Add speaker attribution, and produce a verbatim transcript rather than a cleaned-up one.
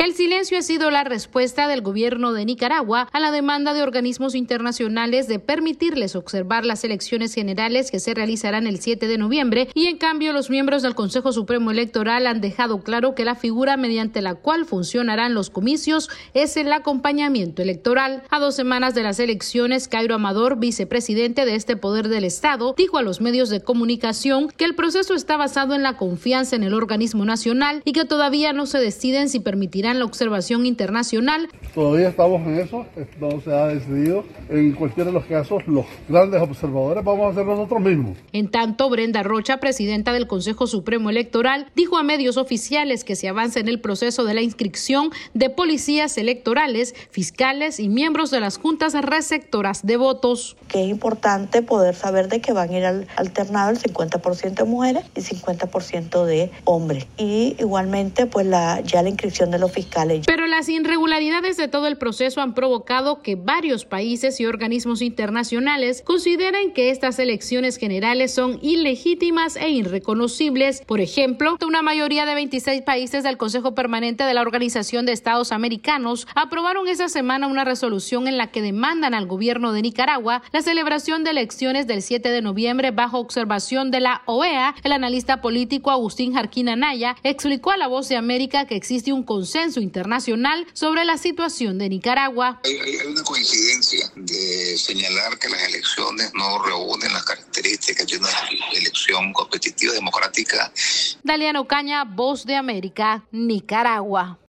Speaker 1: El silencio ha sido la respuesta del gobierno de Nicaragua a la demanda de organismos internacionales de permitirles observar las elecciones generales que se realizarán el siete de noviembre, y en cambio los miembros del Consejo Supremo Electoral han dejado claro que la figura mediante la cual funcionarán los comicios es el acompañamiento electoral. A dos semanas de las elecciones, Cairo Amador, vicepresidente de este poder del Estado, dijo a los medios de comunicación que el proceso está basado en la confianza en el organismo nacional y que todavía no se deciden si permitirán la observación internacional.
Speaker 2: Todavía estamos en eso, no se ha decidido. En cualquiera de los casos, los grandes observadores vamos a ser nosotros mismos.
Speaker 1: En tanto, Brenda Rocha, presidenta del Consejo Supremo Electoral, dijo a medios oficiales que se avanza en el proceso de la inscripción de policías electorales, fiscales y miembros de las juntas receptoras de votos.
Speaker 3: Que es importante poder saber de que van a ir al alternado el cincuenta por ciento de mujeres y cincuenta por ciento de hombres. Y igualmente, pues la ya la inscripción de los fiscales.
Speaker 1: Pero las irregularidades de todo el proceso han provocado que varios países y organismos internacionales consideren que estas elecciones generales son ilegítimas e irreconocibles. Por ejemplo, una mayoría de veintiséis países del Consejo Permanente de la Organización de Estados Americanos aprobaron esta semana una resolución en la que demandan al gobierno de Nicaragua la celebración de elecciones del siete de noviembre bajo observación de la O E A. El analista político Agustín Jarquín Anaya explicó a La Voz de América que existe un consenso internacional sobre la situación de Nicaragua.
Speaker 4: Hay, hay una coincidencia de señalar que las elecciones no reúnen las características de una elección competitiva democrática.
Speaker 1: Daliana Ocaña, Voz de América, Nicaragua.